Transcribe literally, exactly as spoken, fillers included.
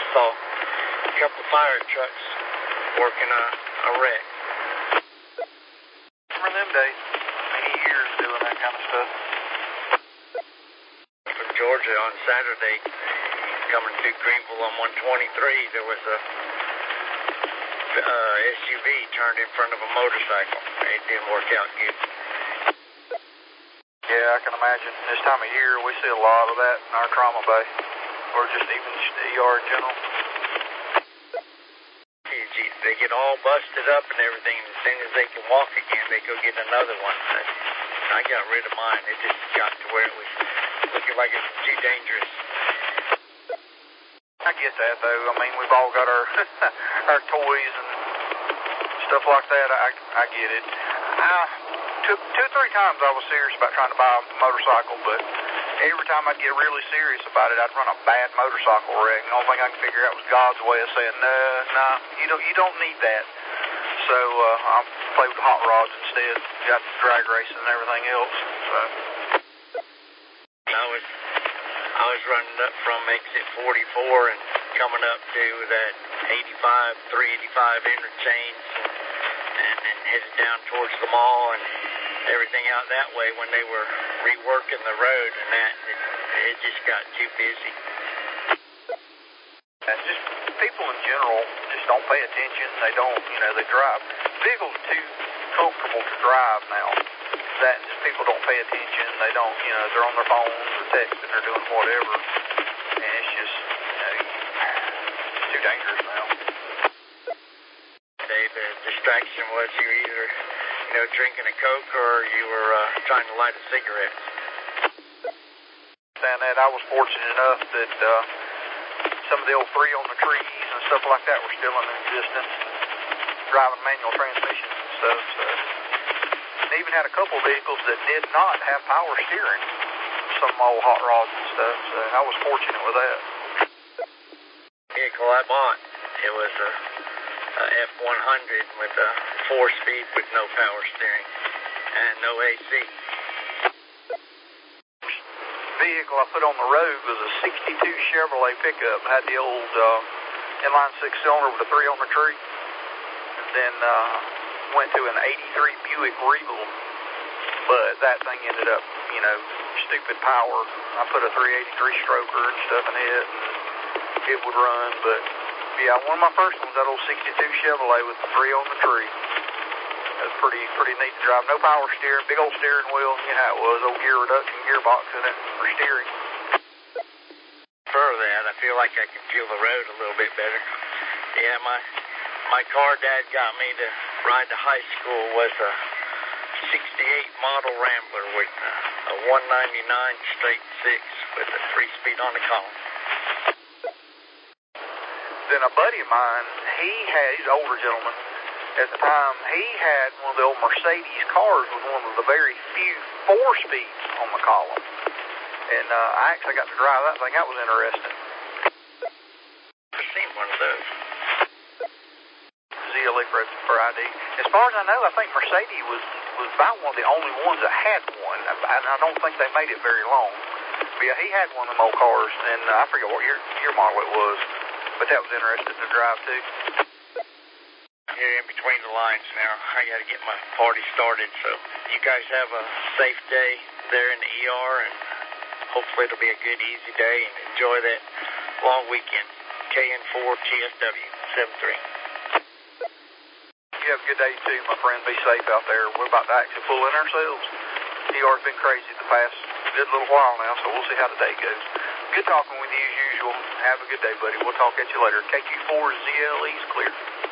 saw a couple fire trucks working a, a wreck. Remember them days? Many years doing that kind of stuff. From Georgia on Saturday, coming through Greenville on one twenty-three, there was a uh, S U V turned in front of a motorcycle. It didn't work out good. Yeah, I can imagine. This time of year, we see a lot of that in our trauma bay, or just even just the E R in general. They get all busted up and everything, and as soon as they can walk again, they go get another one. I got rid of mine. It just got to where it was looking like it was too dangerous. I get that, though. I mean, we've all got our our toys and stuff like that. I, I get it. I took two or three times I was serious about trying to buy a motorcycle, but every time I'd get really serious about it, I'd run a bad motorcycle wreck. The only thing I could figure out was God's way of saying, no, no, you don't, you don't need that. So uh, I played with hot rods instead, got drag racing and everything else. So I was I was running up from exit forty-four and coming up to that eighty-five, three eighty-five interchange, and then headed down towards the mall and everything out that way when they were reworking the road and that. It, it just got too busy. And just people in general just don't pay attention. They don't, you know, they drive. Vehicles are too comfortable to drive now. That just people don't pay attention. They don't, you know, they're on their phones or texting or doing whatever. And it's just, you know, it's too dangerous now. Dave, the distraction was you either, you know, drinking a Coke or you were uh, trying to light a cigarette. And that I was fortunate enough that uh, some of the old three on the trees and stuff like that were still in existence, driving manual transmissions and stuff. So. They even had a couple of vehicles that did not have power steering, some old hot rods and stuff. So I was fortunate with that. The vehicle I bought, it was a, a F one hundred with a four-speed with no power steering and no A C. Vehicle I put on the road was a sixty-two Chevrolet pickup. It had the old uh, inline six-cylinder with a three on the tree. And then uh, went to an eighty-three Buick Regal, but that thing ended up, you know, stupid power. I put a three eighty-three stroker and stuff in it, and it would run. But yeah, one of my first ones, that old sixty-two Chevrolet with the three on the tree. It was pretty, pretty neat to drive. No power steering, big old steering wheel. You know how it was, old gear reduction gearbox in it for steering. For that, I feel like I can feel the road a little bit better. Yeah, my my car Dad got me to ride to high school was a sixty-eight model Rambler with a, a one ninety-nine straight six with a three-speed on the column. Then a buddy of mine, he had, he's an older gentleman. At the time, he had one of the old Mercedes cars with one of the very few four-speeds on the column. And uh, I actually got to drive that thing. That was interesting. I've seen one of those. Z L E for, for I D. As far as I know, I think Mercedes was, was about one of the only ones that had one. And I don't think they made it very long. But yeah, he had one of them old cars. And uh, I forget what year, year model it was. But that was interesting to drive, too. Here in between the lines now. I got to get my party started. So you guys have a safe day there in the E R, and hopefully it'll be a good, easy day, and enjoy that long weekend. K N four T S W seven three. You have a good day, too, my friend. Be safe out there. We're about to actually pull in ourselves. E R's been crazy the past good little while now, so we'll see how the day goes. Good talking with you as usual. Have a good day, buddy. We'll talk at you later. K Q four Z L E's clear.